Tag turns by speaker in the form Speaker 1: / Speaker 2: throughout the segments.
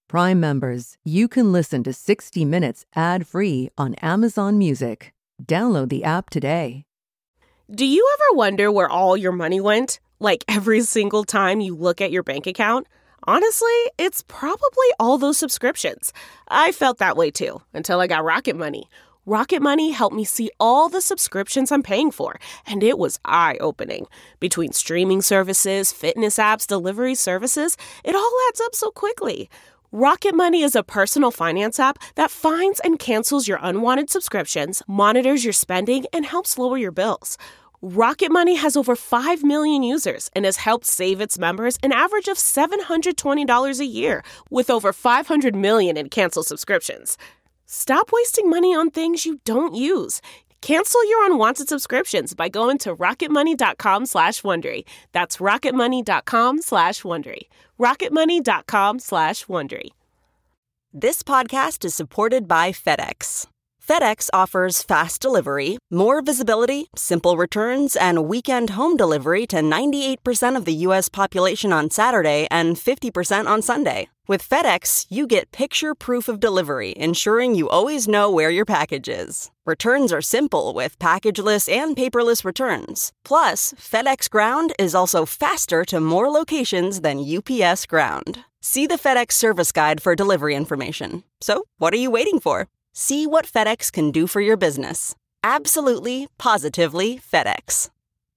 Speaker 1: Prime members, you can listen to 60 Minutes ad-free on Amazon Music. Download the app today.
Speaker 2: Do you ever wonder where all your money went? Like every single time you look at your bank account? Honestly, it's probably all those subscriptions. I felt that way too, until I got Rocket Money. Rocket Money helped me see all the subscriptions I'm paying for, and it was eye-opening. Between streaming services, fitness apps, delivery services, it all adds up so quickly. Rocket Money is a personal finance app that finds and cancels your unwanted subscriptions, monitors your spending, and helps lower your bills. Rocket Money has over 5 million users and has helped save its members an average of $720 a year, with over 500 million in canceled subscriptions. Stop wasting money on things you don't use. Cancel your unwanted subscriptions by going to rocketmoney.com/Wondery. That's rocketmoney.com/Wondery. rocketmoney.com/Wondery.
Speaker 3: This podcast is supported by FedEx. FedEx offers fast delivery, more visibility, simple returns, and weekend home delivery to 98% of the U.S. population on Saturday and 50% on Sunday. With FedEx, you get picture proof of delivery, ensuring you always know where your package is. Returns are simple with packageless and paperless returns. Plus, FedEx Ground is also faster to more locations than UPS Ground. See the FedEx service guide for delivery information. So, what are you waiting for? See what FedEx can do for your business. Absolutely, positively FedEx.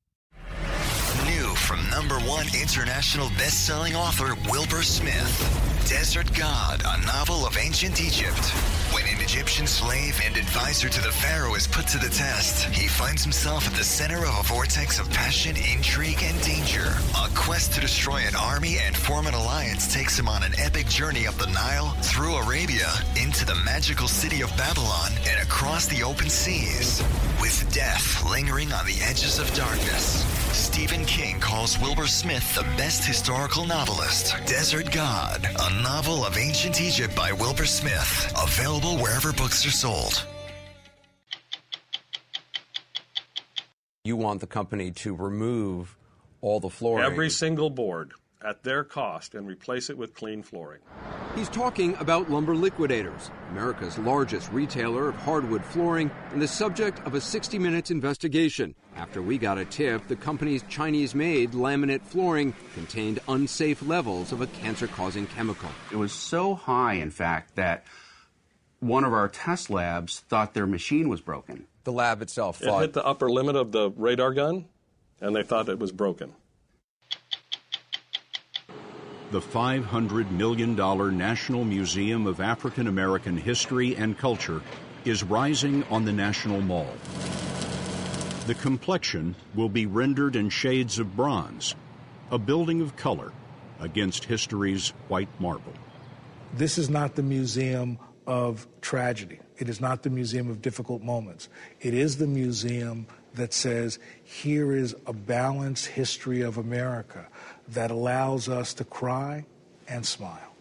Speaker 4: New from #1 international best-selling author Wilbur Smith. Desert God, a novel of ancient Egypt. When an Egyptian slave and advisor to the pharaoh is put to the test, he finds himself at the center of a vortex of passion, intrigue, and danger. A quest to destroy an army and form an alliance takes him on an epic journey up the Nile, through Arabia, into the magical city of Babylon, and across the open seas. With death lingering on the edges of darkness, Stephen King calls Wilbur Smith the best historical novelist. Desert God, a novel of ancient Egypt by Wilbur Smith. Available wherever books are sold.
Speaker 5: You want the company to remove all the flooring.
Speaker 6: Every single board at their cost and replace it with clean flooring.
Speaker 5: He's talking about Lumber Liquidators, America's largest retailer of hardwood flooring, and the subject of a 60 Minutes investigation. After we got a tip, the company's Chinese-made laminate flooring contained unsafe levels of a cancer-causing chemical.
Speaker 7: It was so high, in fact, that one of our test labs thought their machine was broken.
Speaker 5: The lab itself thought
Speaker 6: it hit the upper limit of the radar gun, and they thought it was broken.
Speaker 8: The $500 million National Museum of African American History and Culture is rising on the National Mall. The complexion will be rendered in shades of bronze, a building of color against history's white marble.
Speaker 9: This is not the museum of tragedy. It is not the museum of difficult moments. It is the museum that says, here is a balanced history of America that allows us to cry and smile.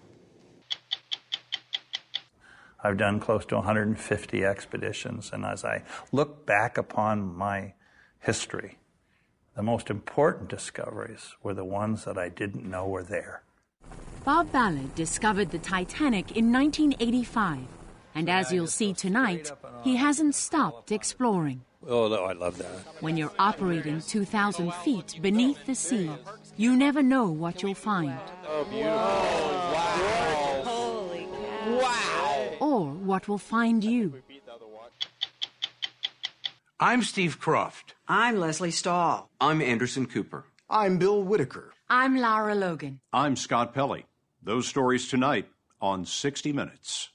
Speaker 10: I've done close to 150 expeditions, and as I look back upon my history, the most important discoveries were the ones that I didn't know were there.
Speaker 11: Bob Ballard discovered the Titanic in 1985, and as you'll see tonight, he hasn't stopped exploring.
Speaker 6: Oh, no, I love that.
Speaker 11: When you're operating 2,000 feet beneath the sea, you never know what you'll find.
Speaker 6: Oh, beautiful. Oh, wow.
Speaker 3: Holy cow.
Speaker 11: Wow. Or what will find you.
Speaker 12: I'm Steve Croft.
Speaker 13: I'm Leslie Stahl.
Speaker 12: I'm Anderson Cooper.
Speaker 14: I'm Bill Whitaker.
Speaker 11: I'm Lara Logan.
Speaker 8: I'm Scott Pelley. Those stories tonight on 60 Minutes.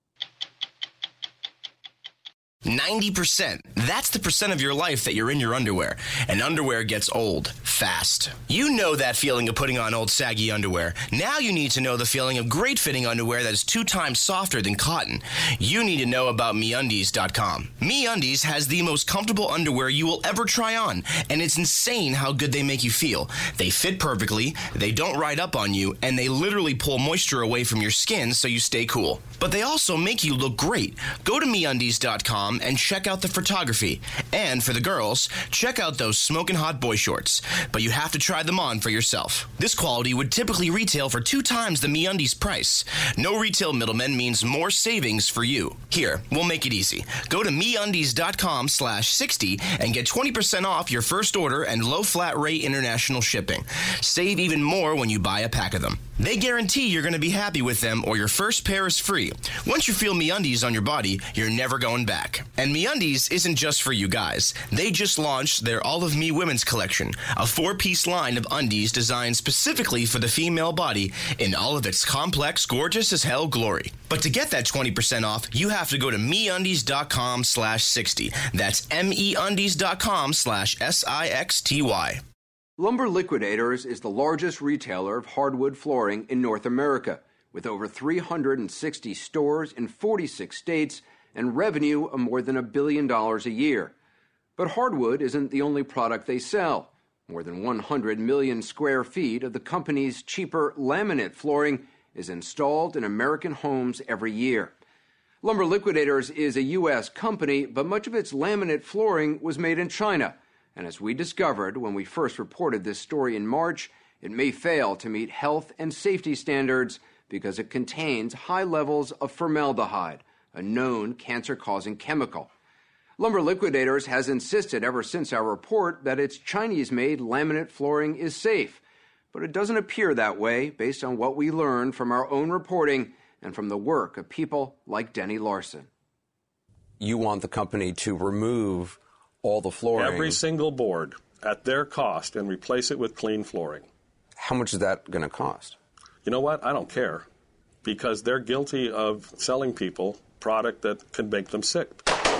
Speaker 4: 90%. That's the percent of your life that you're in your underwear. And underwear gets old fast. You know that feeling of putting on old saggy underwear. Now you need to know the feeling of great fitting underwear that is 2 times softer than cotton. You need to know about MeUndies.com. MeUndies has the most comfortable underwear you will ever try on, and it's insane how good they make you feel. They fit perfectly, they don't ride up on you, and they literally pull moisture away from your skin so you stay cool. But they also make you look great. Go to MeUndies.com
Speaker 13: MeUndies.com and check out the photography. And for the girls, check out those smoking hot boy shorts. But you have to try them on for yourself. This quality would typically retail for 2 times the MeUndies price. No retail middleman means more savings for you. Here, we'll make it easy. Go to MeUndies.com/60 and get 20% off your first order and low flat rate international shipping. Save even more when you buy a pack of them. They guarantee you're going to be happy with them or your first pair is free. Once you feel MeUndies on your body, you're never going back. And MeUndies isn't just for you guys. They just launched their All of Me Women's Collection, a 4-piece line of undies designed specifically for the female body in all of its complex, gorgeous as hell glory. But to get that 20% off, you have to go to MeUndies.com/60. That's MEUndies.com/SIXTY.
Speaker 5: Lumber Liquidators is the largest retailer of hardwood flooring in North America, with over 360 stores in 46 states and revenue of more than $1 billion a year. But hardwood isn't the only product they sell. More than 100 million square feet of the company's cheaper laminate flooring is installed in American homes every year. Lumber Liquidators is a U.S. company, but much of its laminate flooring was made in China. And as we discovered when we first reported this story in March, it may fail to meet health and safety standards because it contains high levels of formaldehyde, a known cancer-causing chemical. Lumber Liquidators has insisted ever since our report that its Chinese-made laminate flooring is safe, but it doesn't appear that way based on what we learned from our own reporting and from the work of people like Denny Larson. You want the company to remove all the flooring?
Speaker 6: Every single board at their cost and replace it with clean flooring.
Speaker 5: How much is that going to cost?
Speaker 6: You know what? I don't care, because they're guilty of selling people product that can make them sick.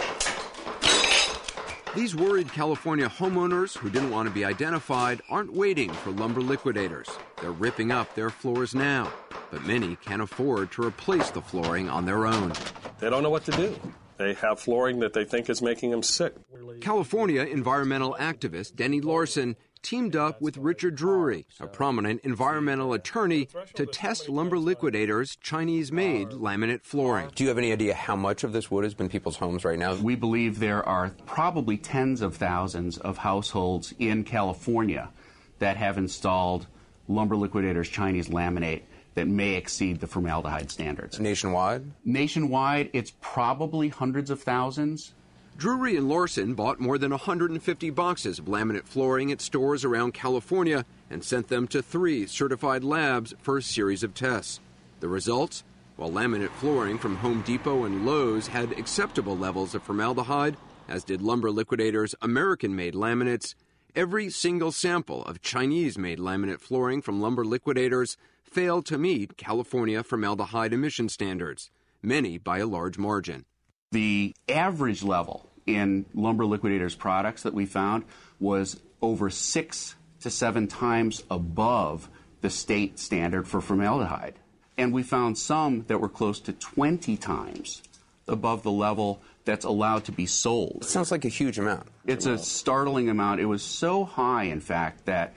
Speaker 5: These worried California homeowners who didn't want to be identified aren't waiting for Lumber Liquidators. They're ripping up their floors now, but many can't afford to replace the flooring on their own.
Speaker 6: They don't know what to do. They have flooring that they think is making them sick.
Speaker 5: California environmental activist Denny Larson teamed up with Richard Drury, a prominent environmental attorney, to test Lumber Liquidators' Chinese-made laminate flooring. Do you have any idea how much of this wood has been in people's homes right now?
Speaker 7: We believe there are probably tens of thousands of households in California that have installed Lumber Liquidators' Chinese laminate that may exceed the formaldehyde standards.
Speaker 5: Nationwide?
Speaker 7: Nationwide, it's probably hundreds of thousands.
Speaker 5: Drury and Larson bought more than 150 boxes of laminate flooring at stores around California and sent them to 3 certified labs for a series of tests. The results? While laminate flooring from Home Depot and Lowe's had acceptable levels of formaldehyde, as did Lumber Liquidators' American-made laminates, every single sample of Chinese-made laminate flooring from Lumber Liquidators failed to meet California formaldehyde emission standards, many by a large margin.
Speaker 7: The average level in Lumber Liquidators products that we found was over 6 to 7 times above the state standard for formaldehyde. And we found some that were close to 20 times above the level that's allowed to be sold.
Speaker 5: It sounds like a huge amount.
Speaker 7: It's a startling amount. It was so high, in fact, that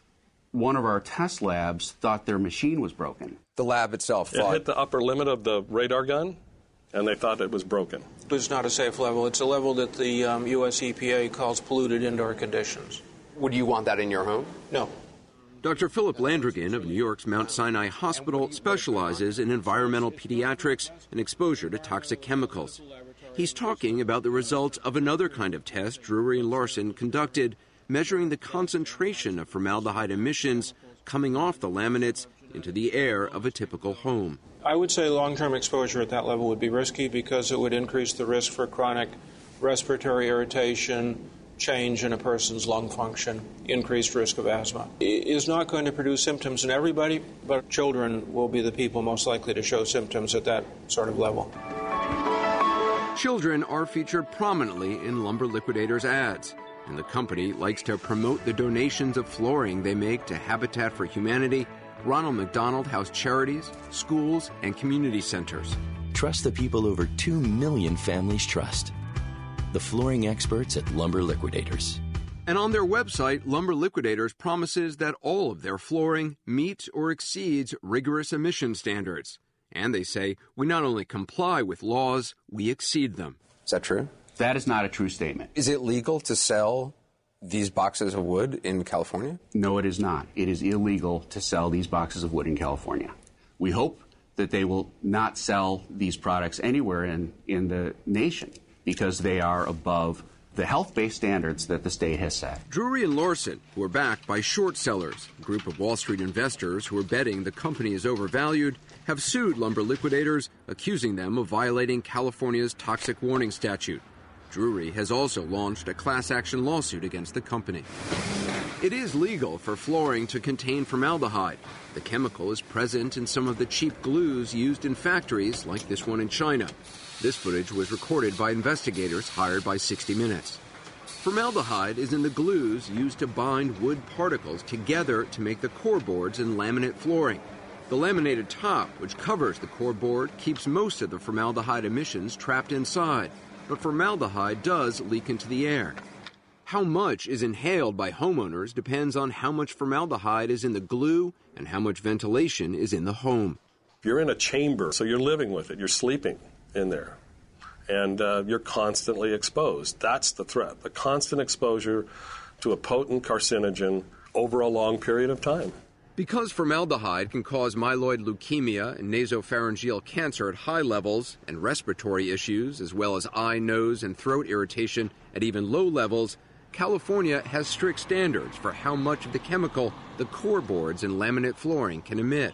Speaker 7: one of our test labs thought their machine was broken.
Speaker 5: The lab itself thought...
Speaker 6: It hit the upper limit of the radar gun, and they thought it was broken.
Speaker 14: It's not a safe level. It's a level that the U.S. EPA calls polluted indoor conditions.
Speaker 5: Would you want that in your home?
Speaker 14: No.
Speaker 5: Dr. Philip Landrigan of New York's Mount Sinai Hospital specializes in environmental pediatrics and exposure to toxic chemicals. He's talking about the results of another kind of test Drury and Larson conducted, measuring the concentration of formaldehyde emissions coming off the laminates into the air of a typical home.
Speaker 14: I would say long-term exposure at that level would be risky because it would increase the risk for chronic respiratory irritation, change in a person's lung function, increased risk of asthma. It is not going to produce symptoms in everybody, but children will be the people most likely to show symptoms at that sort of level.
Speaker 5: Children are featured prominently in Lumber Liquidators ads, and the company likes to promote the donations of flooring they make to Habitat for Humanity, Ronald McDonald House Charities, schools, and community centers.
Speaker 15: Trust the people over 2 million families trust. The flooring experts at Lumber Liquidators.
Speaker 5: And on their website, Lumber Liquidators promises that all of their flooring meets or exceeds rigorous emission standards. And they say, we not only comply with laws, we exceed them. Is that true?
Speaker 7: That is not a true statement.
Speaker 16: Is it legal to sell these boxes of wood in California?
Speaker 7: No, it is not. It is illegal to sell these boxes of wood in California. We hope that they will not sell these products anywhere in the nation because they are above the health-based standards that the state has set.
Speaker 5: Drury and Larson, who are backed by short sellers, a group of Wall Street investors who are betting the company is overvalued, have sued lumber liquidators, accusing them of violating California's toxic warning statute. Drury has also launched a class action lawsuit against the company. It is legal for flooring to contain formaldehyde. The chemical is present in some of the cheap glues used in factories like this one in China. This footage was recorded by investigators hired by 60 Minutes. Formaldehyde is in the glues used to bind wood particles together to make the core boards and laminate flooring. The laminated top, which covers the core board, keeps most of the formaldehyde emissions trapped inside. But formaldehyde does leak into the air. How much is inhaled by homeowners depends on how much formaldehyde is in the glue and how much ventilation is in the home.
Speaker 6: You're in a chamber, so you're living with it. You're sleeping in there. And you're constantly exposed. That's the threat, the constant exposure to a potent carcinogen over a long period of time.
Speaker 5: Because formaldehyde can cause myeloid leukemia and nasopharyngeal cancer at high levels and respiratory issues, as well as eye, nose, and throat irritation at even low levels, California has strict standards for how much of the chemical the core boards and laminate flooring can emit.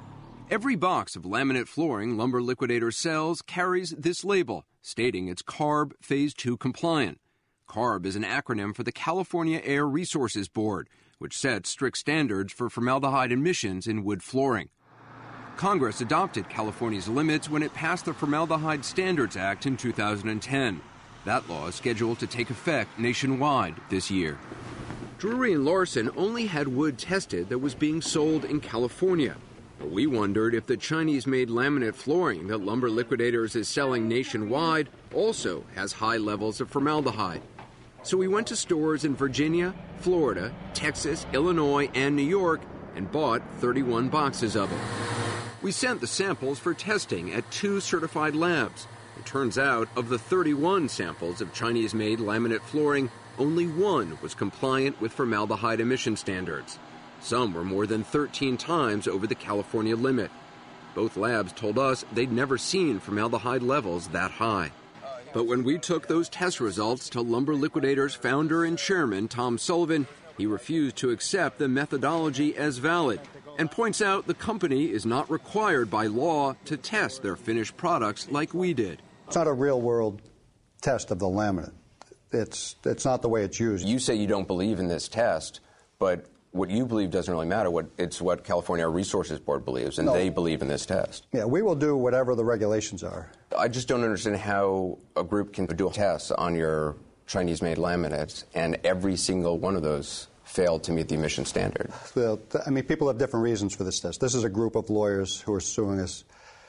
Speaker 5: Every box of laminate flooring Lumber Liquidator sells carries this label, stating it's CARB Phase 2 compliant. CARB is an acronym for the California Air Resources Board, which sets strict standards for formaldehyde emissions in wood flooring. Congress adopted California's limits when it passed the Formaldehyde Standards Act in 2010. That law is scheduled to take effect nationwide this year. Drury and Larson only had wood tested that was being sold in California. But we wondered if the Chinese-made laminate flooring that Lumber Liquidators is selling nationwide also has high levels of formaldehyde. So we went to stores in Virginia, Florida, Texas, Illinois, and New York and bought 31 boxes of it. We sent the samples for testing at 2 certified labs. It turns out, of the 31 samples of Chinese-made laminate flooring, only 1 was compliant with formaldehyde emission standards. Some were more than 13 times over the California limit. Both labs told us they'd never seen formaldehyde levels that high. But when we took those test results to Lumber Liquidators founder and chairman Tom Sullivan, he refused to accept the methodology as valid and points out the company is not required by law to test their finished products like we did.
Speaker 17: It's not a real-world test of the laminate. It's not the way it's used.
Speaker 16: You say you don't believe in this test, but what you believe doesn't really matter. It's what California Air Resources Board believes, and they believe in this test.
Speaker 17: Yeah, we will do whatever the regulations are.
Speaker 16: I just don't understand how a group can do tests on your Chinese-made laminates, and every single one of those failed to meet the emission standard.
Speaker 17: Well, I mean, people have different reasons for this test. This is a group of lawyers who are suing us,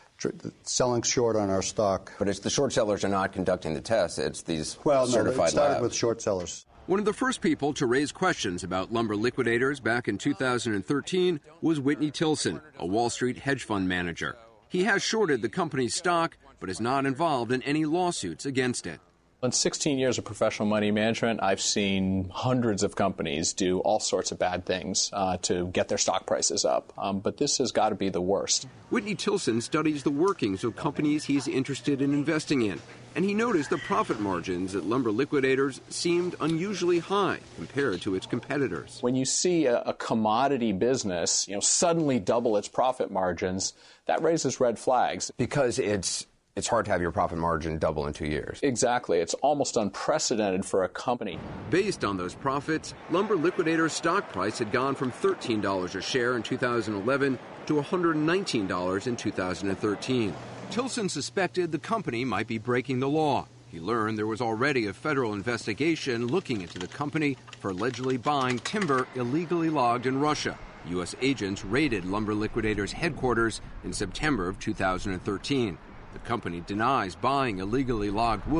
Speaker 17: selling short on our stock.
Speaker 16: But it's the short sellers are not conducting the tests. It's these certified
Speaker 17: labs. It started
Speaker 16: labs.
Speaker 17: with short sellers.
Speaker 5: One of the first people to raise questions about Lumber Liquidators back in 2013 was Whitney Tilson, a Wall Street hedge fund manager. He has shorted the company's stock, but is not involved in any lawsuits against it.
Speaker 18: In 16 years of professional money management, I've seen hundreds of companies do all sorts of bad things to get their stock prices up. But this has got to be the worst.
Speaker 5: Whitney Tilson studies the workings of companies he's interested in investing in, and he noticed the profit margins at Lumber Liquidators seemed unusually high compared to its competitors.
Speaker 18: When you see a commodity business, suddenly double its profit margins, that raises red flags.
Speaker 16: Because it's hard to have your profit margin double in 2 years.
Speaker 18: Exactly. It's almost unprecedented for a company.
Speaker 5: Based on those profits, Lumber Liquidators' stock price had gone from $13 a share in 2011 to $119 in 2013. Tilson suspected the company might be breaking the law. He learned there was already a federal investigation looking into the company for allegedly buying timber illegally logged in Russia. U.S. agents raided Lumber Liquidators' headquarters in September of 2013. The company denies buying illegally logged wood,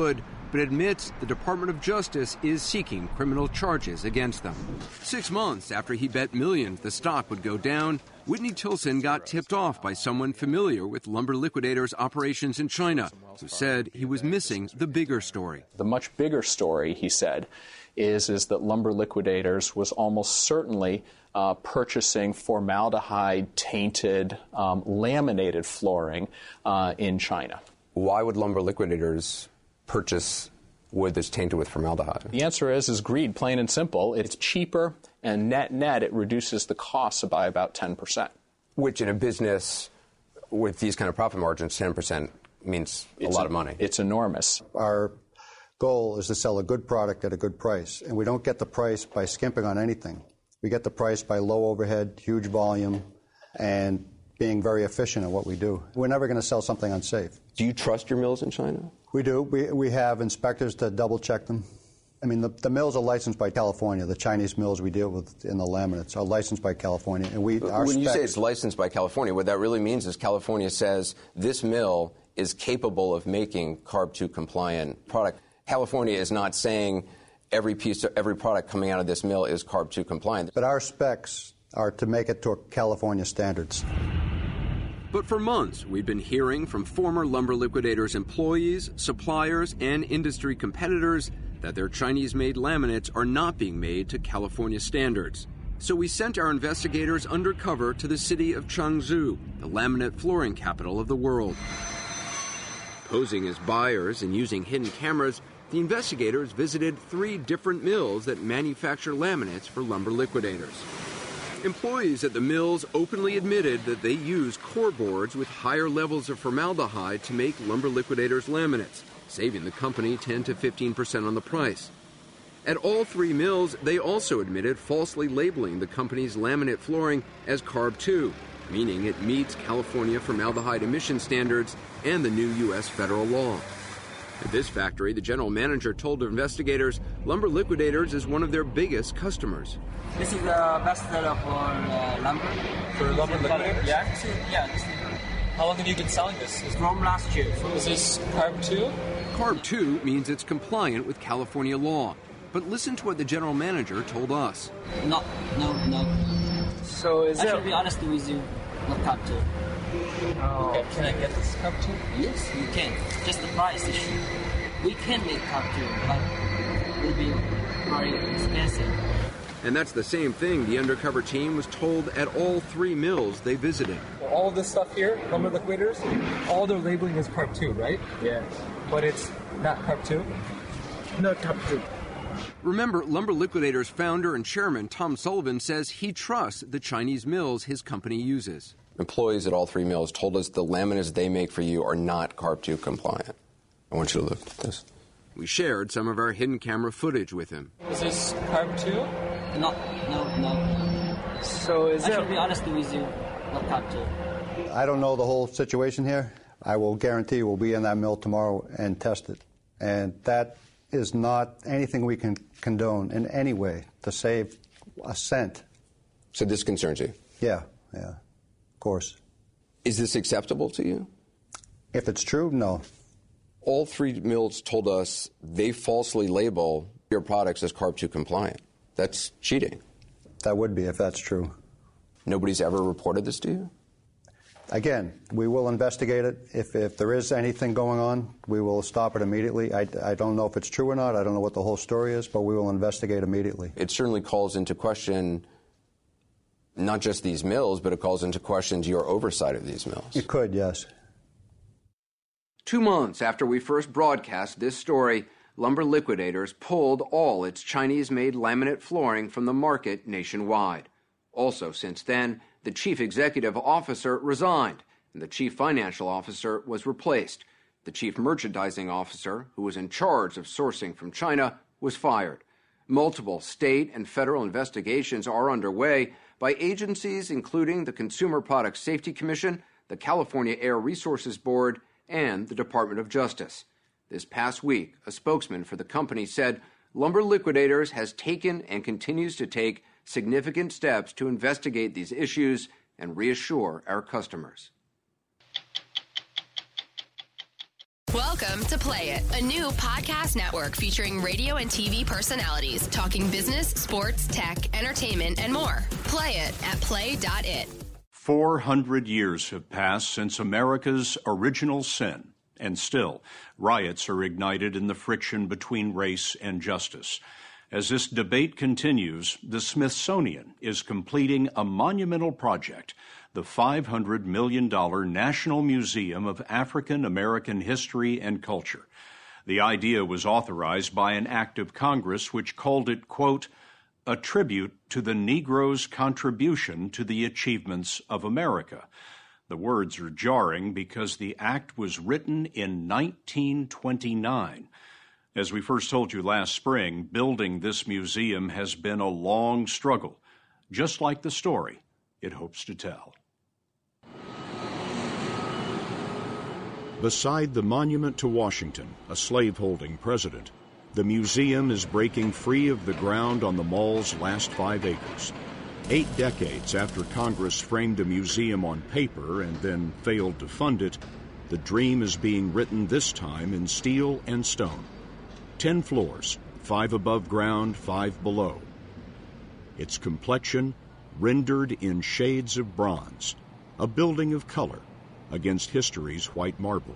Speaker 5: but admits the Department of Justice is seeking criminal charges against them. 6 months after he bet millions the stock would go down, Whitney Tilson got tipped off by someone familiar with Lumber Liquidators' operations in China, who said he was missing the bigger story.
Speaker 18: The much bigger story, he said, is that Lumber Liquidators was almost certainly purchasing formaldehyde-tainted laminated flooring in China.
Speaker 16: Why would Lumber Liquidators purchase wood that's tainted with formaldehyde?
Speaker 18: The answer is greed, plain and simple. It's cheaper, and net, it reduces the costs by about 10%.
Speaker 16: Which in a business with these kind of profit margins, 10% means a lot of money.
Speaker 18: It's enormous.
Speaker 17: Our goal is to sell a good product at a good price, and we don't get the price by skimping on anything. We get the price by low overhead, huge volume, and being very efficient at what we do. We're never going to sell something unsafe.
Speaker 16: Do you trust your mills in China?
Speaker 17: We do. We have inspectors to double-check them. I mean, the mills are licensed by California. The Chinese mills we deal with in the laminates are licensed by California. And
Speaker 16: when you say it's licensed by California, what that really means is California says this mill is capable of making CARB 2 compliant product. California is not saying every product coming out of this mill is CARB 2 compliant.
Speaker 17: But our specs are to make it to California standards.
Speaker 5: But for months, we've been hearing from former Lumber Liquidators employees, suppliers, and industry competitors that their Chinese-made laminates are not being made to California standards. So we sent our investigators undercover to the city of Changzhou, the laminate flooring capital of the world. Posing as buyers and using hidden cameras, the investigators visited 3 different mills that manufacture laminates for Lumber Liquidators. Employees at the mills openly admitted that they use core boards with higher levels of formaldehyde to make Lumber Liquidators laminates, saving the company 10 to 15% on the price. At all 3 mills, they also admitted falsely labeling the company's laminate flooring as CARB 2, meaning it meets California formaldehyde emission standards and the new U.S. federal law. At this factory, the general manager told investigators Lumber Liquidators is one of their biggest customers.
Speaker 19: This is the best seller for lumber.
Speaker 20: For Lumber Liquidators?
Speaker 19: Yeah.
Speaker 20: How long have you been selling this?
Speaker 19: It's from last year.
Speaker 20: Is this CARB 2?
Speaker 5: CARB 2 means it's compliant with California law. But listen to what the general manager told us.
Speaker 19: No.
Speaker 20: So
Speaker 19: I should be honest with you, not CARB 2.
Speaker 20: Oh. Okay. Can I get this CARB 2?
Speaker 19: Yes, you can. Just the price issue. We can make CARB 2, but it will be very expensive.
Speaker 5: And that's the same thing the undercover team was told at all 3 mills they visited.
Speaker 20: Well, all of this stuff here, Lumber Liquidators, all their labeling is CARB 2, right?
Speaker 19: Yeah.
Speaker 20: But it's not CARB 2?
Speaker 19: No CARB 2.
Speaker 5: Remember, Lumber Liquidators founder and chairman Tom Sullivan says he trusts the Chinese mills his company uses.
Speaker 16: Employees at all 3 mills told us the laminates they make for you are not CARB 2 compliant. I want you to look at this.
Speaker 5: We shared some of our hidden camera footage with him.
Speaker 20: Is this CARB 2?
Speaker 19: No.
Speaker 20: So I
Speaker 19: should be honest with you, not CARB 2.
Speaker 17: I don't know the whole situation here. I will guarantee we'll be in that mill tomorrow and test it. And that is not anything we can condone in any way to save a cent.
Speaker 16: So this concerns you?
Speaker 17: Yeah, of course.
Speaker 16: Is this acceptable to you?
Speaker 17: If it's true, no.
Speaker 16: All 3 mills told us they falsely label your products as CARB 2 compliant. That's cheating.
Speaker 17: That would be if that's true.
Speaker 16: Nobody's ever reported this to you?
Speaker 17: Again, we will investigate it. If there is anything going on, we will stop it immediately. I don't know if it's true or not. I don't know what the whole story is, but we will investigate immediately.
Speaker 16: It certainly calls into question not just these mills, but it calls into question your oversight of these mills.
Speaker 17: It could, yes.
Speaker 5: 2 months after we first broadcast this story, Lumber Liquidators pulled all its Chinese-made laminate flooring from the market nationwide. Also, since then, the chief executive officer resigned, and the chief financial officer was replaced. The chief merchandising officer, who was in charge of sourcing from China, was fired. Multiple state and federal investigations are underway by agencies including the Consumer Product Safety Commission, the California Air Resources Board, and the Department of Justice. This past week, a spokesman for the company said Lumber Liquidators has taken and continues to take significant steps to investigate these issues and reassure our customers.
Speaker 21: Welcome to Play It, a new podcast network featuring radio and TV personalities talking business, sports, tech, entertainment, and more. Play it at play.it.
Speaker 8: 400 years have passed since America's original sin, and still, riots are ignited in the friction between race and justice. As this debate continues, the Smithsonian is completing a monumental project, the $500 million National Museum of African American History and Culture. The idea was authorized by an act of Congress which called it, quote, a tribute to the Negro's contribution to the achievements of America. The words are jarring because the act was written in 1929. As we first told you last spring, building this museum has been a long struggle, just like the story it hopes to tell. Beside the monument to Washington, a slaveholding president, the museum is breaking free of the ground on the mall's last 5 acres. 8 decades after Congress framed a museum on paper and then failed to fund it, the dream is being written this time in steel and stone. 10 floors, 5 above ground, 5 below. Its complexion rendered in shades of bronze, a building of color against history's white marble.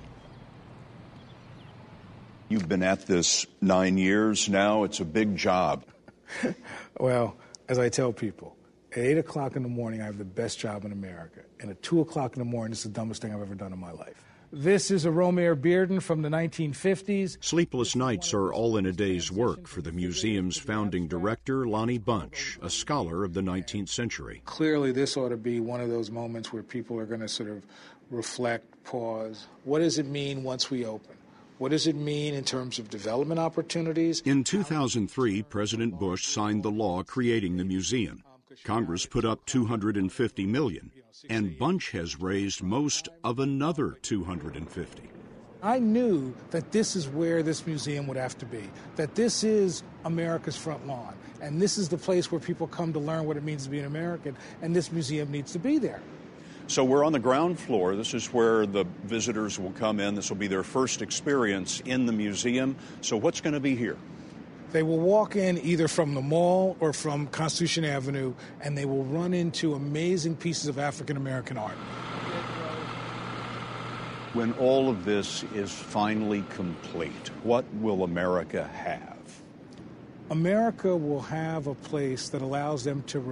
Speaker 8: You've been at this 9 years now. It's a big job.
Speaker 9: Well, as I tell people, at 8 o'clock in the morning, I have the best job in America. And at 2 o'clock in the morning, it's the dumbest thing I've ever done in my life. This is a Romare Bearden from the 1950s.
Speaker 8: Sleepless nights are all in a day's work for the museum's founding director, Lonnie Bunch, a scholar of the 19th century.
Speaker 9: Clearly, this ought to be one of those moments where people are going to sort of reflect, pause. What does it mean once we open? What does it mean in terms of development opportunities?
Speaker 8: In 2003, President Bush signed the law creating the museum. Congress put up $250 million, and Bunch has raised most of another $250.
Speaker 9: I knew that this is where this museum would have to be, that this is America's front lawn, and this is the place where people come to learn what it means to be an American, and this museum needs to be there.
Speaker 8: So we're on the ground floor. This is where the visitors will come in. This will be their first experience in the museum. So what's going to be here?
Speaker 9: They will walk in either from the mall or from Constitution Avenue, and they will run into amazing pieces of African-American art.
Speaker 8: When all of this is finally complete, what will America have?
Speaker 9: America will have a place that allows them to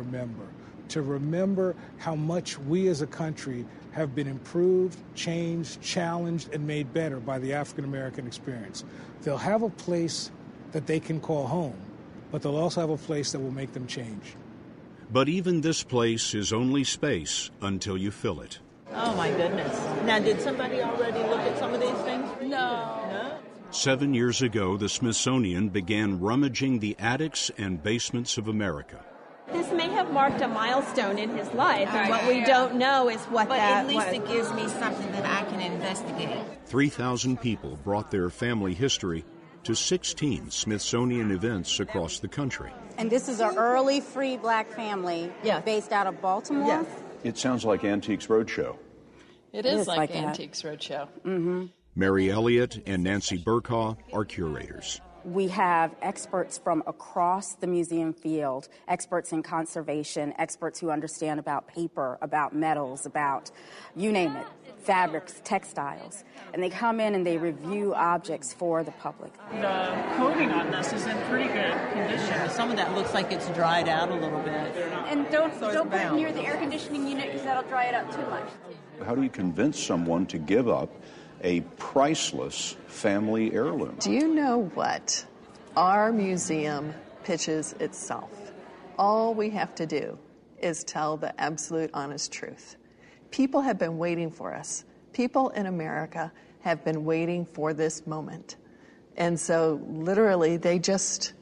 Speaker 9: remember how much we as a country have been improved, changed, challenged, and made better by the African-American experience. They'll have a place that they can call home, but they'll also have a place that will make them change.
Speaker 8: But even this place is only space until you fill it.
Speaker 22: Oh, my goodness. Now, did somebody already look at some of these things? No.
Speaker 8: 7 years ago, the Smithsonian began rummaging the attics and basements of America.
Speaker 23: This may have marked a milestone in his life, and what we don't know is what
Speaker 24: but
Speaker 23: that
Speaker 24: was. But at least
Speaker 23: was.
Speaker 24: it gives me something that I can investigate.
Speaker 8: 3,000 people brought their family history to 16 Smithsonian events across the country.
Speaker 25: And this is an early free black family based out of Baltimore.
Speaker 23: Yes.
Speaker 8: It sounds like Antiques Roadshow.
Speaker 23: It is like Antiques Roadshow.
Speaker 25: Mm-hmm.
Speaker 8: Mary Elliott and Nancy Burkaw are curators.
Speaker 25: We have experts from across the museum field, experts in conservation, experts who understand about paper, about metals, about, you name it, fabrics, textiles. And they come in and they review objects for the public.
Speaker 22: The coating on this is in pretty good condition. Some of that looks like it's dried out a little bit.
Speaker 25: And don't put it near the air conditioning unit because that'll dry it out too much.
Speaker 8: How do you convince someone to give up a priceless family heirloom?
Speaker 26: Do you know what? Our museum pitches itself. All we have to do is tell the absolute honest truth. People have been waiting for us. People in America have been waiting for this moment. And so literally they just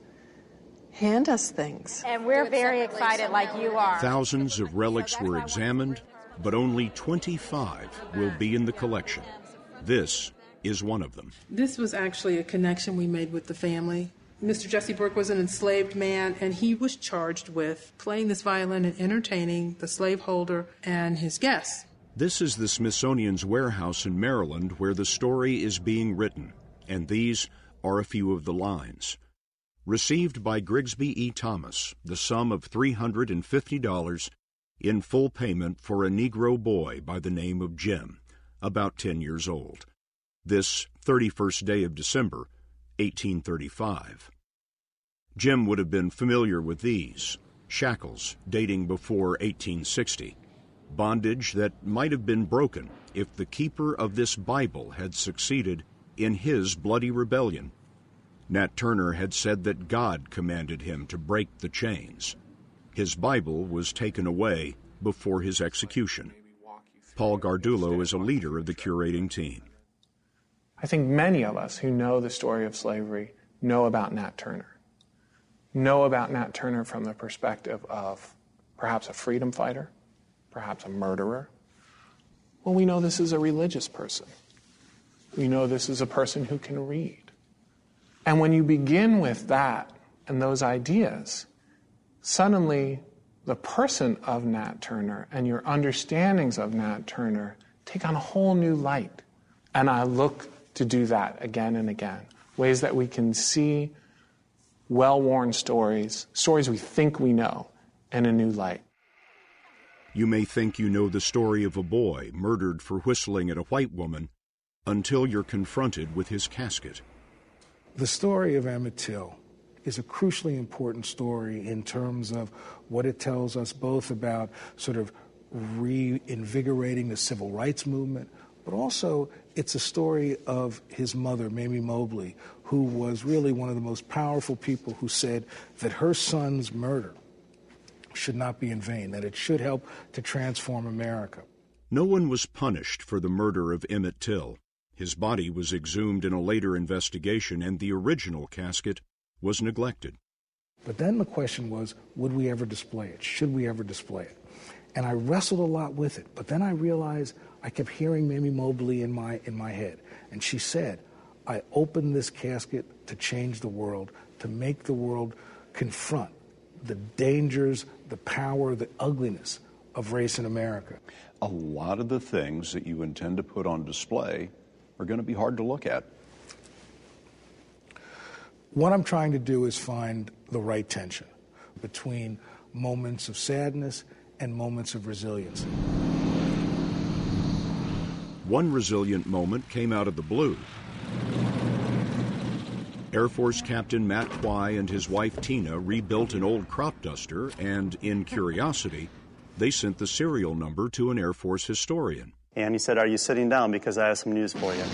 Speaker 26: hand us things.
Speaker 25: And we're very excited like you are.
Speaker 8: Thousands of relics were examined, but only 25 will be in the collection. This is one of them.
Speaker 27: This was actually a connection we made with the family. Mr. Jesse Burke was an enslaved man, and he was charged with playing this violin and entertaining the slaveholder and his guests.
Speaker 8: This is the Smithsonian's warehouse in Maryland where the story is being written, and these are a few of the lines. Received by Grigsby E. Thomas, the sum of $350 in full payment for a Negro boy by the name of Jim, about 10 years old. This 31st day of December, 1835. Jim would have been familiar with these, shackles dating before 1860. Bondage that might have been broken if the keeper of this Bible had succeeded in his bloody rebellion. Nat Turner had said that God commanded him to break the chains. His Bible was taken away before his execution. Paul Gardulo is a leader of the curating team.
Speaker 1: I think many of us who know the story of slavery know about Nat Turner. Know about Nat Turner from the perspective of perhaps a freedom fighter, perhaps a murderer. Well, we know this is a religious person. We know this is a person who can read. And when you begin with that and those ideas, suddenly the person of Nat Turner and your understandings of Nat Turner take on a whole new light. And I look to do that again and again. Ways that we can see well-worn stories, stories we think we know, in a new light.
Speaker 8: You may think you know the story of a boy murdered for whistling at a white woman until you're confronted with his casket.
Speaker 9: The story of Emmett Till is a crucially important story in terms of what it tells us both about sort of reinvigorating the civil rights movement, but also it's a story of his mother, Mamie Mobley, who was really one of the most powerful people who said that her son's murder should not be in vain, that it should help to transform America.
Speaker 8: No one was punished for the murder of Emmett Till. His body was exhumed in a later investigation, and the original casket was neglected.
Speaker 9: But then the question was, would we ever display it? Should we ever display it? And I wrestled a lot with it. But then I realized I kept hearing Mamie Mobley in my head. And she said, I opened this casket to change the world, to make the world confront the dangers, the power, the ugliness of race in America.
Speaker 2: A lot of the things that you intend to put on display are going to be hard to look at.
Speaker 9: What I'm trying to do is find the right tension between moments of sadness and moments of resilience.
Speaker 8: One resilient moment came out of the blue. Air Force Captain Matt Quay and his wife Tina rebuilt an old crop duster, and in curiosity, they sent the serial number to an Air Force historian.
Speaker 3: And he said, "Are you sitting down? Because I have some news for you."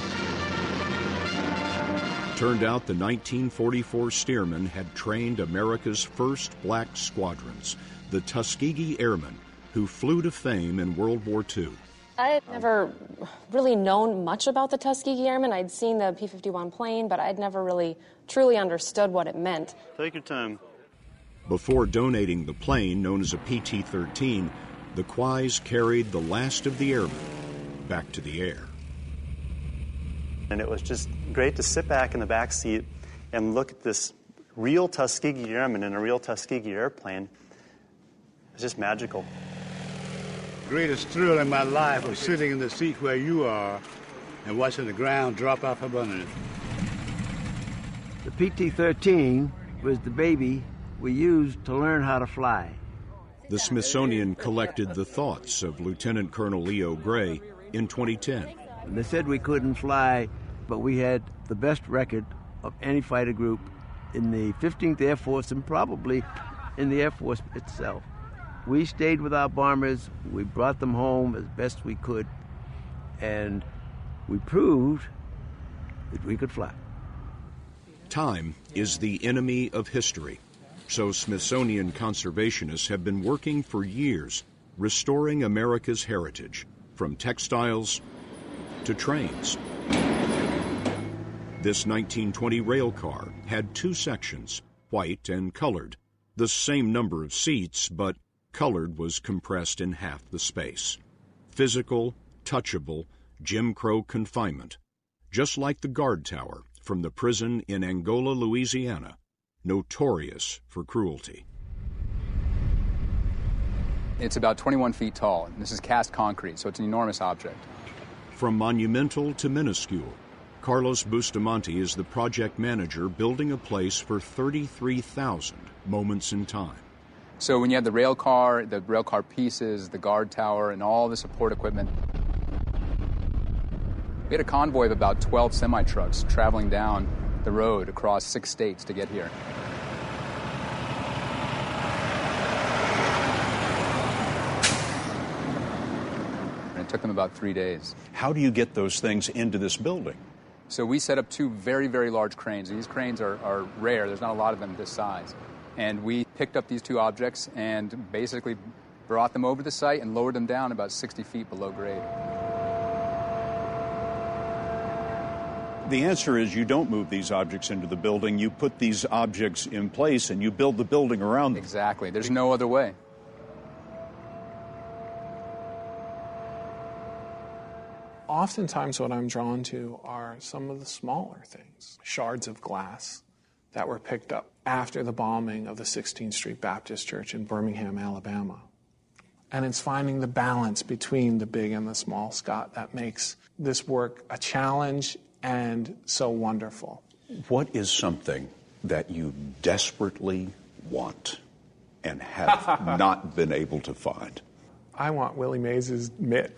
Speaker 8: Turned out the 1944 Stearman had trained America's first black squadrons, the Tuskegee Airmen, who flew to fame in World War II.
Speaker 4: I had never really known much about the Tuskegee Airmen. I'd seen the P-51 plane, but I'd never really truly understood what it meant.
Speaker 3: Take your time.
Speaker 8: Before donating the plane, known as a PT-13, the Quays carried the last of the airmen back to the air.
Speaker 3: And it was just great to sit back in the back seat and look at this real Tuskegee Airman in a real Tuskegee airplane. It's just magical.
Speaker 10: The greatest thrill in my life was sitting in the seat where you are and watching the ground drop off underneath.
Speaker 11: The PT-13 was the baby we used to learn how to fly.
Speaker 8: The Smithsonian collected the thoughts of Lieutenant Colonel Leo Gray in 2010.
Speaker 11: They said we couldn't fly, but we had the best record of any fighter group in the 15th Air Force and probably in the Air Force itself. We stayed with our bombers, we brought them home as best we could, and we proved that we could fly.
Speaker 8: Time is the enemy of history, so Smithsonian conservationists have been working for years restoring America's heritage, from textiles to trains. This 1920 rail car had two sections, white and colored, the same number of seats, but colored was compressed in half the space. Physical, touchable, Jim Crow confinement, just like the guard tower from the prison in Angola, Louisiana, notorious for cruelty.
Speaker 6: It's about 21 feet tall. This is cast concrete, so it's an enormous object.
Speaker 8: From monumental to minuscule, Carlos Bustamante is the project manager building a place for 33,000 moments in time.
Speaker 6: So when you have the rail car pieces, the guard tower, and all the support equipment, we had a convoy of about 12 semi-trucks traveling down the road across 6 states to get here. And it took them about 3 days.
Speaker 2: How do you get those things into this building?
Speaker 6: So we set up 2 very, very large cranes. These cranes are rare. There's not a lot of them this size. And we picked up these 2 objects and basically brought them over to the site and lowered them down about 60 feet below grade.
Speaker 2: The answer is you don't move these objects into the building. You put these objects in place and you build the building around them.
Speaker 6: Exactly. There's no other way.
Speaker 1: Oftentimes what I'm drawn to are some of the smaller things, shards of glass that were picked up after the bombing of the 16th Street Baptist Church in Birmingham, Alabama. And it's finding the balance between the big and the small, Scott, that makes this work a challenge and so wonderful.
Speaker 2: What is something that you desperately want and have not been able to find?
Speaker 1: I want Willie Mays' mitt.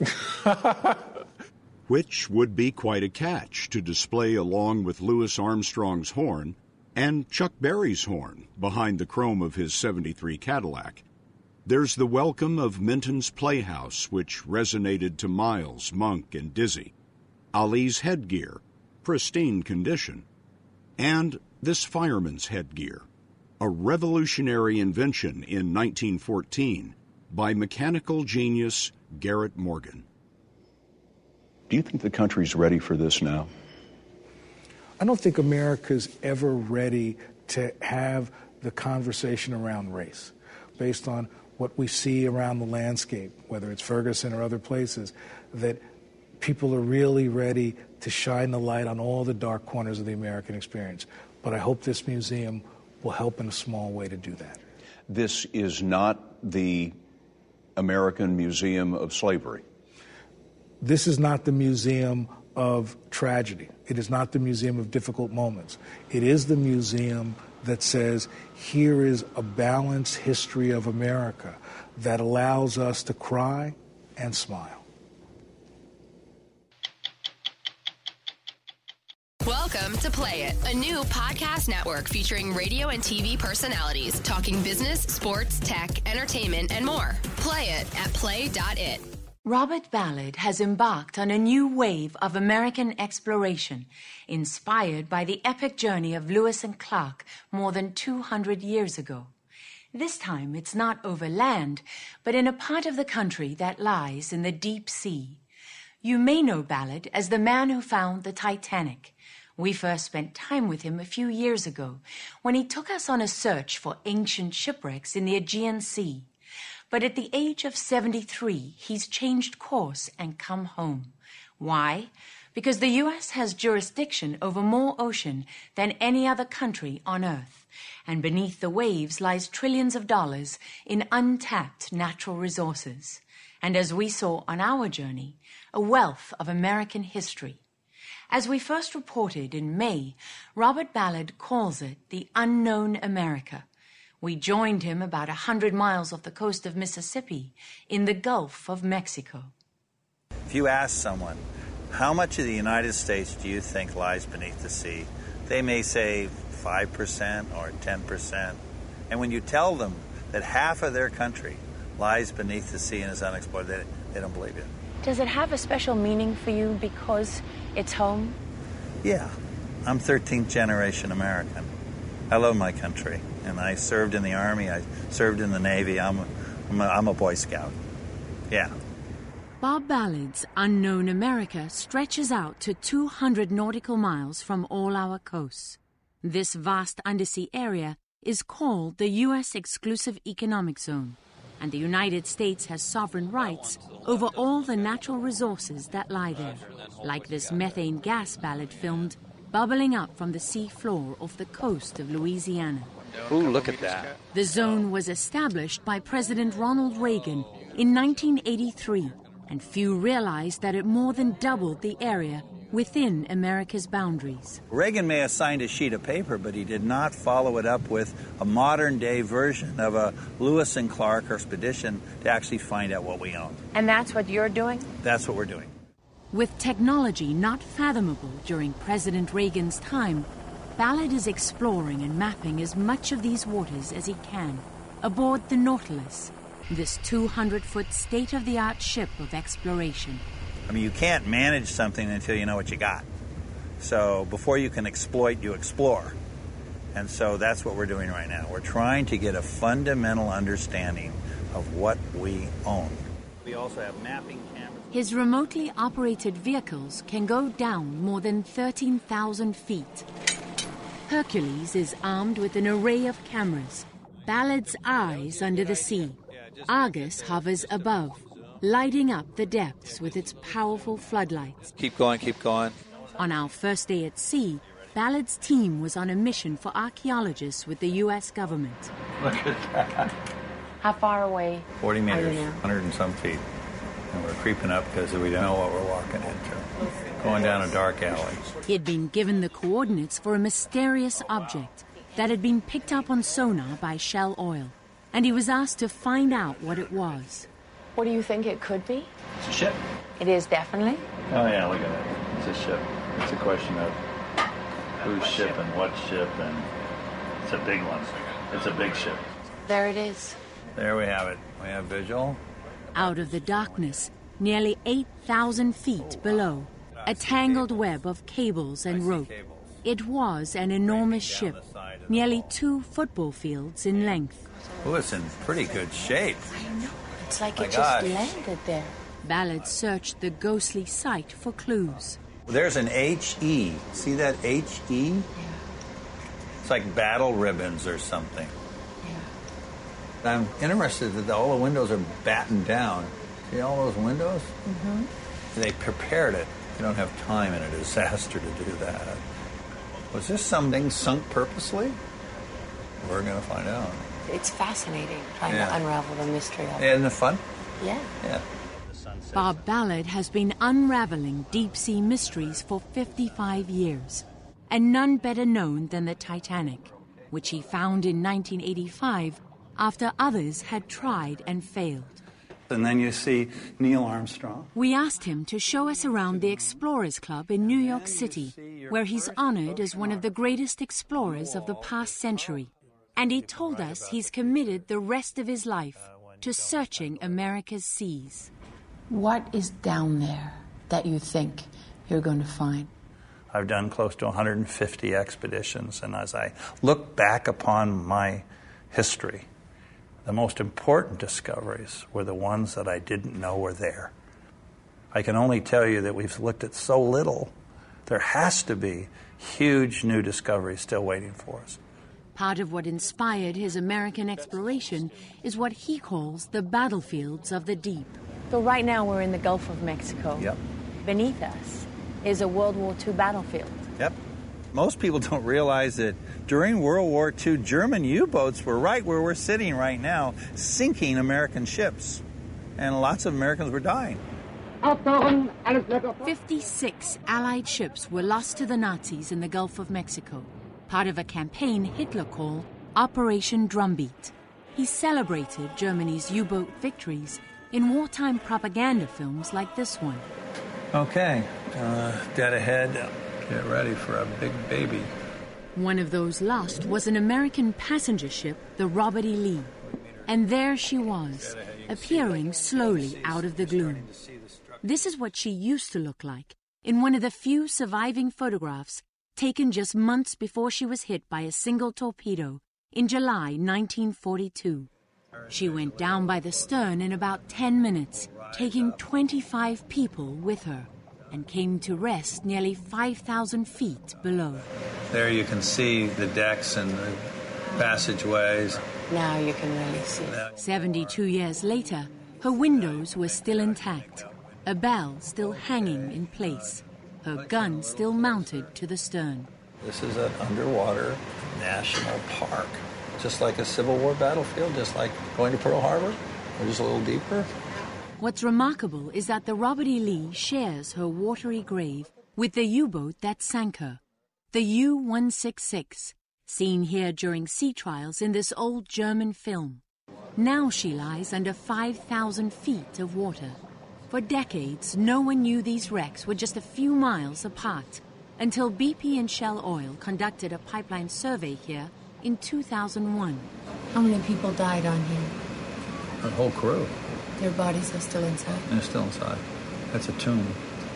Speaker 8: Which would be quite a catch to display along with Louis Armstrong's horn and Chuck Berry's horn behind the chrome of his '73 Cadillac. There's the welcome of Minton's Playhouse, which resonated to Miles, Monk, and Dizzy. Ali's headgear, pristine condition. And this fireman's headgear, a revolutionary invention in 1914 by mechanical genius Garrett Morgan.
Speaker 2: Do you think the country's ready for this now?
Speaker 9: I don't think America's ever ready to have the conversation around race based on what we see around the landscape, whether it's Ferguson or other places, that people are really ready to shine the light on all the dark corners of the American experience. But I hope this museum will help in a small way to do that.
Speaker 2: This is not the American Museum of Slavery.
Speaker 9: This is not the museum of tragedy. It is not the museum of difficult moments. It is the museum that says, here is a balanced history of America that allows us to cry and smile.
Speaker 21: Welcome to Play It, a new podcast network featuring radio and TV personalities talking business, sports, tech, entertainment, and more. Play it at play.it.
Speaker 7: Robert Ballard has embarked on a new wave of American exploration, inspired by the epic journey of Lewis and Clark more than 200 years ago. This time it's not over land, but in a part of the country that lies in the deep sea. You may know Ballard as the man who found the Titanic. We first spent time with him a few years ago when he took us on a search for ancient shipwrecks in the Aegean Sea. But at the age of 73, he's changed course and come home. Why? Because the U.S. has jurisdiction over more ocean than any other country on Earth, and beneath the waves lies trillions of dollars in untapped natural resources. And as we saw on our journey, a wealth of American history. As we first reported in May, Robert Ballard calls it the unknown America. We joined him about 100 miles off the coast of Mississippi in the Gulf of Mexico.
Speaker 12: If you ask someone, how much of the United States do you think lies beneath the sea? They may say 5% or 10%. And when you tell them that half of their country lies beneath the sea and is unexplored, they don't believe you.
Speaker 7: Does it have a special meaning for you because it's home?
Speaker 12: Yeah. I'm 13th generation American. I love my country. And I served in the Army, I served in the Navy, I'm a Boy Scout. Yeah.
Speaker 7: Bob Ballard's Unknown America stretches out to 200 nautical miles from all our coasts. This vast undersea area is called the U.S. Exclusive Economic Zone, and the United States has sovereign rights over all the natural resources that lie there, like this methane gas Ballard filmed bubbling up from the sea floor off the coast of Louisiana.
Speaker 12: Ooh, look at that.
Speaker 7: The zone was established by President Ronald Reagan in 1983, and few realized that it more than doubled the area within America's boundaries.
Speaker 12: Reagan may have signed a sheet of paper, but he did not follow it up with a modern-day version of a Lewis and Clark expedition to actually find out what we own.
Speaker 7: And that's what you're doing?
Speaker 12: That's what we're doing.
Speaker 7: With technology not fathomable during President Reagan's time, Ballard is exploring and mapping as much of these waters as he can aboard the Nautilus, this 200-foot state-of-the-art ship of exploration.
Speaker 12: I mean, you can't manage something until you know what you got. So before you can exploit, you explore. And so that's what we're doing right now. We're trying to get a fundamental understanding of what we own. We also have mapping cameras.
Speaker 7: His remotely operated vehicles can go down more than 13,000 feet. Hercules is armed with an array of cameras. Ballard's eyes under the sea. Argus hovers above, lighting up the depths with its powerful floodlights.
Speaker 12: Keep going, keep going.
Speaker 7: On our first day at sea, Ballard's team was on a mission for archaeologists with the U.S. government.
Speaker 12: Look at that.
Speaker 7: How far away
Speaker 12: 40 meters,
Speaker 7: are you now?
Speaker 12: 100 and some feet. And we're creeping up because we don't know what we're walking into. Going down a dark alley.
Speaker 7: He had been given the coordinates for a mysterious object that had been picked up on sonar by Shell Oil, and he was asked to find out what it was.
Speaker 13: What do you think it could be?
Speaker 12: It's a ship.
Speaker 13: It is definitely.
Speaker 12: Oh, yeah, look at it. It's a ship. It's a question of whose ship and what ship, and it's a big one. It's a big ship.
Speaker 13: There it is.
Speaker 12: There we have it. We have visual.
Speaker 7: Out of the darkness, nearly 8,000 feet below, a tangled web of cables and rope. It was an enormous ship, nearly 2 football fields in length.
Speaker 12: Oh, it's in pretty good shape.
Speaker 13: I know. It's like
Speaker 12: My
Speaker 13: it
Speaker 12: gosh.
Speaker 13: just landed there.
Speaker 7: Ballard searched the ghostly site for clues.
Speaker 12: There's an HE. See that HE? Yeah. It's like battle ribbons or something. Yeah. I'm interested that all the windows are battened down. See all those windows? Mm-hmm. They prepared it. You don't have time in a disaster to do that. Was this something sunk purposely? We're going to find out.
Speaker 13: It's fascinating trying to unravel the mystery of it.
Speaker 12: Isn't it fun?
Speaker 13: Yeah.
Speaker 12: Yeah.
Speaker 7: Bob Ballard has been unraveling deep-sea mysteries for 55 years, and none better known than the Titanic, which he found in 1985 after others had tried and failed.
Speaker 12: And then you see Neil Armstrong.
Speaker 7: We asked him to show us around the Explorers Club in New York City, where he's honored as one of the greatest explorers of the past century. And he told us he's committed the rest of his life to searching America's seas.
Speaker 13: What is down there that you think you're going to find?
Speaker 12: I've done close to 150 expeditions, and as I look back upon my history, the most important discoveries were the ones that I didn't know were there. I can only tell you that we've looked at so little. There has to be huge new discoveries still waiting for us.
Speaker 7: Part of what inspired his American exploration is what he calls the battlefields of the deep.
Speaker 13: So right now we're in the Gulf of Mexico.
Speaker 12: Yep.
Speaker 13: Beneath us is a World War II battlefield.
Speaker 12: Yep. Most people don't realize that during World War II, German U-boats were right where we're sitting right now, sinking American ships. And lots of Americans were dying.
Speaker 7: 56 Allied ships were lost to the Nazis in the Gulf of Mexico, part of a campaign Hitler called Operation Drumbeat. He celebrated Germany's U-boat victories in wartime propaganda films like this one.
Speaker 12: Okay, dead ahead. Get ready for a big baby.
Speaker 7: One of those lost was an American passenger ship, the Robert E. Lee. And there she was, appearing slowly out of the gloom. This is what she used to look like in one of the few surviving photographs taken just months before she was hit by a single torpedo in July 1942. She went down by the stern in about 10 minutes, taking 25 people with her, and came to rest nearly 5,000 feet below.
Speaker 12: There you can see the decks and the passageways.
Speaker 13: Now you can really see.
Speaker 7: 72 years later, her windows were still intact, a bell still hanging in place, her gun still mounted to the stern.
Speaker 12: This is an underwater national park. Just like a Civil War battlefield, just like going to Pearl Harbor, or just a little deeper.
Speaker 7: What's remarkable is that the Robert E. Lee shares her watery grave with the U-boat that sank her, the U-166, seen here during sea trials in this old German film. Now she lies under 5,000 feet of water. For decades, no one knew these wrecks were just a few miles apart, until BP and Shell Oil conducted a pipeline survey here in 2001.
Speaker 13: How many people died on here?
Speaker 14: The whole crew.
Speaker 13: Their bodies are still inside?
Speaker 14: They're still inside. That's a tomb.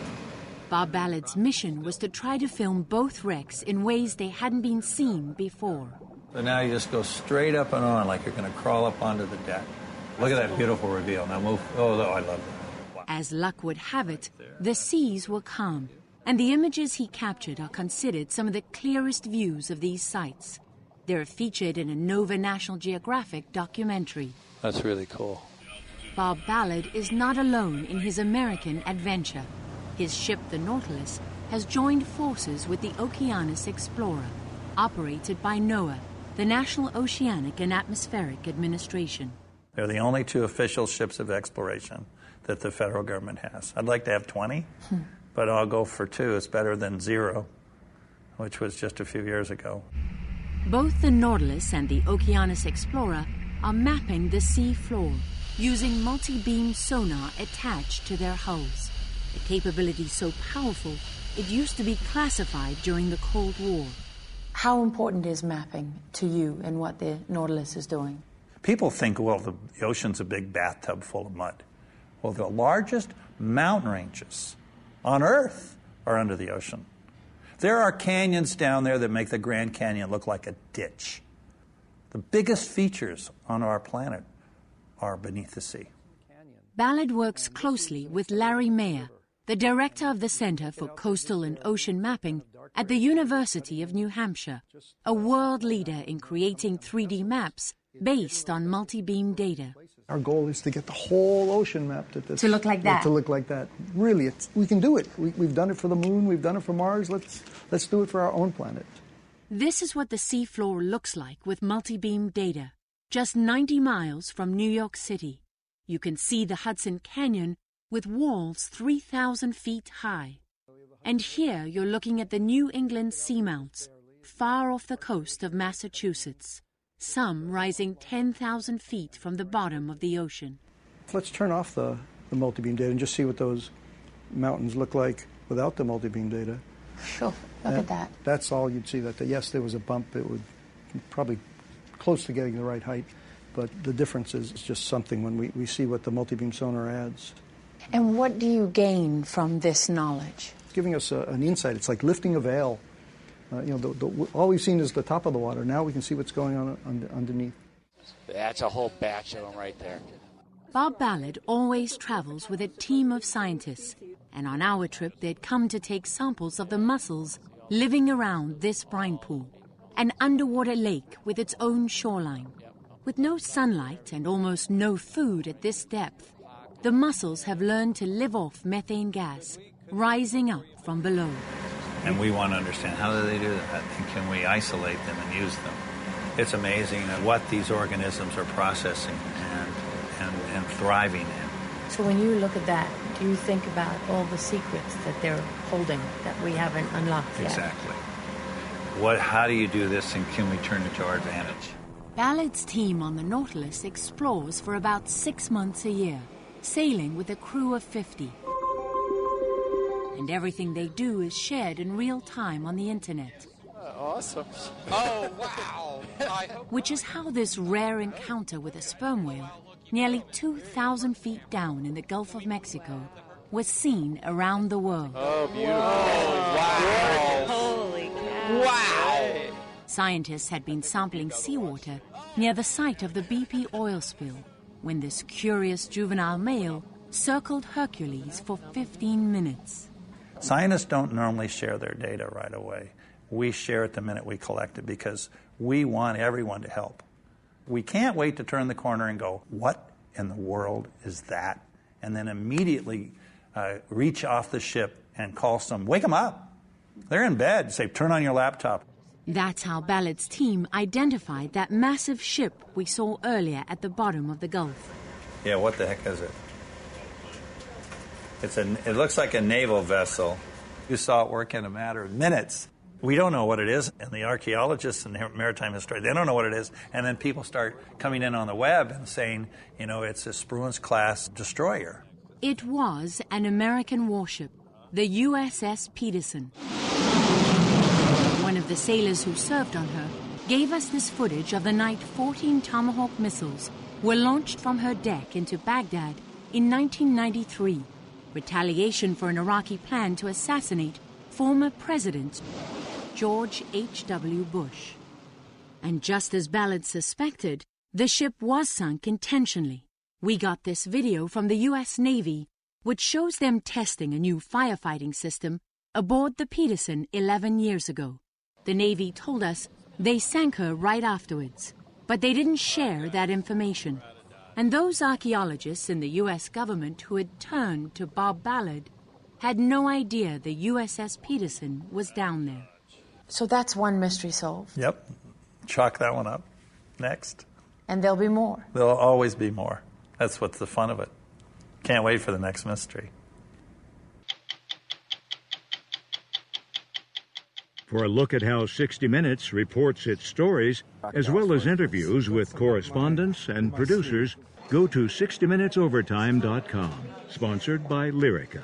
Speaker 7: Bob Ballard's mission was to try to film both wrecks in ways they hadn't been seen before.
Speaker 14: So now you just go straight up and on like you're going to crawl up onto the deck. Look at that beautiful reveal. Now move. Oh, I love it. Wow.
Speaker 7: As luck would have it, the seas were calm, and the images he captured are considered some of the clearest views of these sites. They're featured in a Nova National Geographic documentary.
Speaker 14: That's really cool.
Speaker 7: Bob Ballard is not alone in his American adventure. His ship, the Nautilus, has joined forces with the Okeanos Explorer, operated by NOAA, the National Oceanic and Atmospheric Administration.
Speaker 12: They're the only two official ships of exploration that the federal government has. I'd like to have 20, but I'll go for 2. It's better than 0, which was just a few years ago.
Speaker 7: Both the Nautilus and the Okeanos Explorer are mapping the sea floor using multi-beam sonar attached to their hulls. A capability so powerful, it used to be classified during the Cold War.
Speaker 13: How important is mapping to you and what the Nautilus is doing?
Speaker 12: People think, well, the ocean's a big bathtub full of mud. Well, the largest mountain ranges on Earth are under the ocean. There are canyons down there that make the Grand Canyon look like a ditch. The biggest features on our planet are beneath the sea.
Speaker 7: Ballard works closely with Larry Mayer, the director of the Center for Coastal and Ocean Mapping at the University of New Hampshire, a world leader in creating 3D maps based on multi-beam data.
Speaker 15: Our goal is to get the whole ocean mapped at this.
Speaker 13: To look like that?
Speaker 15: To look like that. Really, we can do it. We've done it for the moon, we've done it for Mars, let's do it for our own planet.
Speaker 7: This is what the seafloor looks like with multi-beam data, just 90 miles from New York City. You can see the Hudson Canyon with walls 3,000 feet high. And here you're looking at the New England seamounts, far off the coast of Massachusetts, some rising 10,000 feet from the bottom of the ocean.
Speaker 15: Let's turn off the multi-beam data and just see what those mountains look like without the multi-beam data.
Speaker 13: Sure, look at that.
Speaker 15: That's all you'd see. That yes, there was a bump. It would probably close to getting the right height, but the difference is just something when we see what the multi-beam sonar adds.
Speaker 13: And what do you gain from this knowledge?
Speaker 15: It's giving us an insight. It's like lifting a veil. All we've seen is the top of the water. Now we can see what's going on underneath.
Speaker 16: That's a whole batch of them right there.
Speaker 7: Bob Ballard always travels with a team of scientists, and on our trip they'd come to take samples of the mussels living around this brine pool, an underwater lake with its own shoreline. With no sunlight and almost no food at this depth, the mussels have learned to live off methane gas, rising up from below.
Speaker 12: And we want to understand, how do they do that? And can we isolate them and use them? It's amazing what these organisms are processing and thriving in.
Speaker 13: So when you look at that, do you think about all the secrets that they're holding that we haven't unlocked yet?
Speaker 12: Exactly. How do you do this, and can we turn it to our advantage?
Speaker 7: Ballard's team on the Nautilus explores for about 6 months a year, sailing with a crew of 50. And everything they do is shared in real time on the internet.
Speaker 16: Awesome. Oh, wow.
Speaker 7: Which is how this rare encounter with a sperm whale, nearly 2,000 feet down in the Gulf of Mexico, was seen around the world.
Speaker 16: Oh, beautiful. Wow.
Speaker 23: Holy cow.
Speaker 16: Wow.
Speaker 7: Scientists had been sampling seawater near the site of the BP oil spill when this curious juvenile male circled Hercules for 15 minutes.
Speaker 12: Scientists don't normally share their data right away. We share it the minute we collect it because we want everyone to help. We can't wait to turn the corner and go, what in the world is that? And then immediately reach off the ship and call wake them up. They're in bed. Say, turn on your laptop.
Speaker 7: That's how Ballard's team identified that massive ship we saw earlier at the bottom of the Gulf.
Speaker 12: Yeah, what the heck is it? It looks like a naval vessel. You saw it work in a matter of minutes. We don't know what it is, and the archaeologists and the maritime historians, they don't know what it is. And then people start coming in on the web and saying, it's a Spruance-class destroyer.
Speaker 7: It was an American warship, the USS Peterson. One of the sailors who served on her gave us this footage of the night 14 Tomahawk missiles were launched from her deck into Baghdad in 1993, retaliation for an Iraqi plan to assassinate former President George H.W. Bush. And just as Ballard suspected, the ship was sunk intentionally. We got this video from the U.S. Navy, which shows them testing a new firefighting system aboard the Peterson 11 years ago. The Navy told us they sank her right afterwards, but they didn't share that information. And those archaeologists in the U.S. government who had turned to Bob Ballard had no idea the USS Peterson was down there.
Speaker 13: So that's one mystery solved.
Speaker 12: Yep. Chalk that one up. Next.
Speaker 13: And there'll be more.
Speaker 12: There'll always be more. That's what's the fun of it. Can't wait for the next mystery.
Speaker 8: For a look at how 60 Minutes reports its stories, as well as interviews with correspondents and producers, go to 60minutesovertime.com. Sponsored by Lyrica.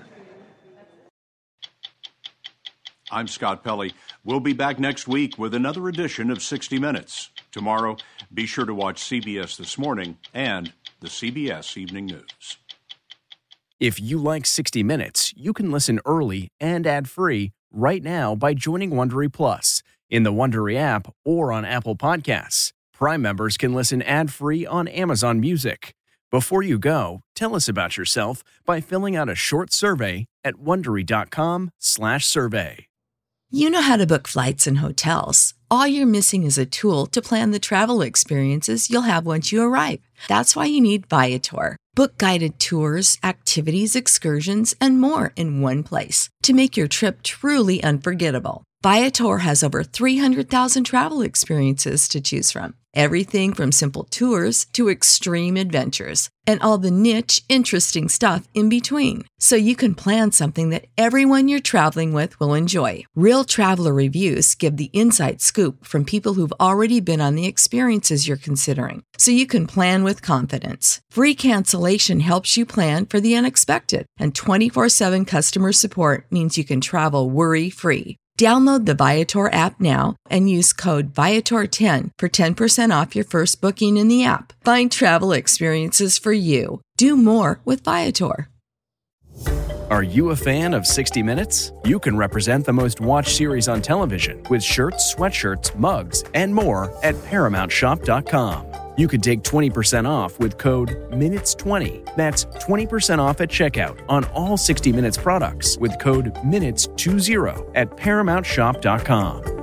Speaker 8: I'm Scott Pelley. We'll be back next week with another edition of 60 Minutes. Tomorrow, be sure to watch CBS This Morning and the CBS Evening News.
Speaker 5: If you like 60 Minutes, you can listen early and ad-free right now by joining Wondery Plus in the Wondery app or on Apple Podcasts. Prime members can listen ad-free on Amazon Music. Before you go, tell us about yourself by filling out a short survey at Wondery.com/survey.
Speaker 17: You know how to book flights and hotels. All you're missing is a tool to plan the travel experiences you'll have once you arrive. That's why you need Viator. Book guided tours, activities, excursions, and more in one place to make your trip truly unforgettable. Viator has over 300,000 travel experiences to choose from. Everything from simple tours to extreme adventures and all the niche, interesting stuff in between. So you can plan something that everyone you're traveling with will enjoy. Real traveler reviews give the inside scoop from people who've already been on the experiences you're considering. So you can plan with confidence. Free cancellation helps you plan for the unexpected. And 24/7 customer support means you can travel worry-free. Download the Viator app now and use code Viator10 for 10% off your first booking in the app. Find travel experiences for you. Do more with Viator.
Speaker 5: Are you a fan of 60 Minutes? You can represent the most watched series on television with shirts, sweatshirts, mugs, and more at ParamountShop.com. You can take 20% off with code MINUTES20. That's 20% off at checkout on all 60 Minutes products with code MINUTES20 at ParamountShop.com.